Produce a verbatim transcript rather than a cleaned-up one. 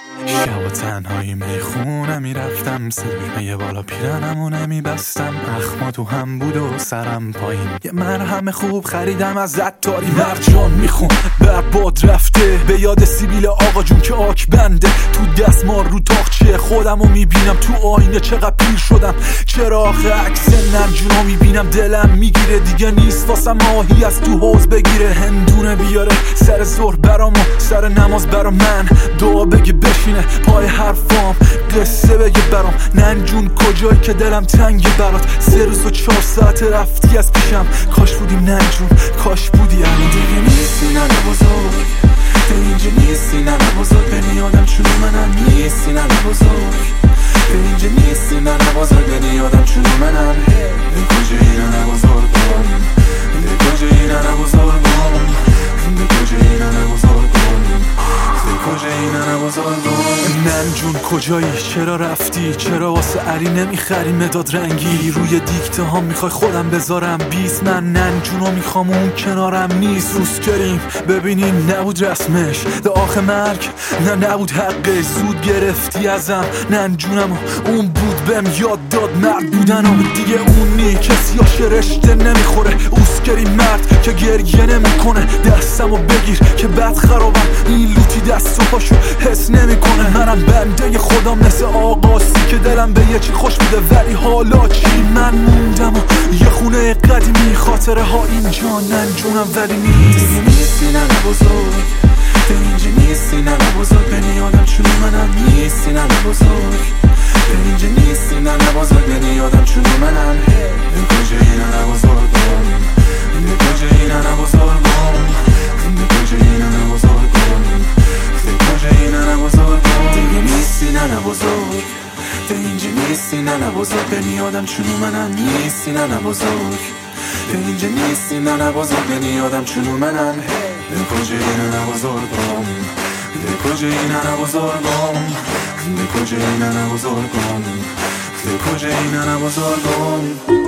شب و تنهایی میخونه میرفتم، سرمه بالا پیرنمو نمیبستم، اخما تو هم بود و سرم پایین. یه مرهم خوب خریدم از عطاری، مرجان میخون برباد رفته، به یاد سیبیل آقا جون که آک بنده. تو دستمال رو تاقچه خودمو میبینم، تو آینه چقدر پیر شدم، چرا آخه عکس نرجونو میبینم. دلم میگیره دیگه نیست واسم ماهی از تو حوض بگیره، هندونه بیاره سر ظهر برام و سر نماز برا من، دعا بگه بشینه پای حرفام، قصه بگه برام. ننجون کجایی که دلم تنگه برات، سه روز و چهار ساعت رفتی از پیشم، کاش بودی ننجون، کاش بودی الان. دیگه نیستی ننه بزرگ، به اینجا نیستی ننه بزرگ، بنی آدم چونو منم نیستی ننه بزرگ، به اینجا نیستی ننه بزرگ، بنی آدم چونو منم. به کجایی ننه بزرگم، به کجایی ننه بزرگم، به کجایی ننه بزرگم، به کجایی ننه بزرگم. ننجون کجایی؟ چرا رفتی؟ چرا واسه علی نمیخری مداد رنگی؟ روی دیکته ها میخوای خودم بذارم بیست، من ننجونو میخوام اون کنارم نیست. روز کریم ببینین نبود رسمش، ده آخه مرگ نه نبود حقش، زود گرفتی ازم ننجونم و اون بود بهم یاد داد مرد بودن و دیگه اون نی کسی هاش رشته نمیخوره. اوز کریم مرد که گریه نمیکنه، دستمو بگیر که بد خرابم، این لوتی دست و پاشو حس نمیکنه. منم بنده خودم مثل آقاسی که دلم به یه چی خوش بوده ولی حالا چی؟ من موندم و یه خونه قدیمی، خاطره ها اینجا ننجونم ولی نیست. دیگه نیستی ننه بزرگ، به اینجا نیستی ننه بزرگ، بنی آدم چونو منم نیستی ننه بزرگ، به اینجا نیستی ننه بزرگ، بنی آدم چونو منم. به کجایی ننه بزرگم، به کجایی ننه بزرگم، به کجایی ننه بزرگم، به کجایی ننه بزرگم. دیگه نیستی ننه بزرگ، به اینجا نیستی ننه بزرگ، بنی آدم چونو منم نیستی ننه بزرگ، به اینجا نیستی ننه بزرگ، بنی آدم چونو منم. به کجایی ننه بزرگم، به کجایی ننه بزرگم، به کجایی ننه بزرگم، به کجایی ننه بزرگم.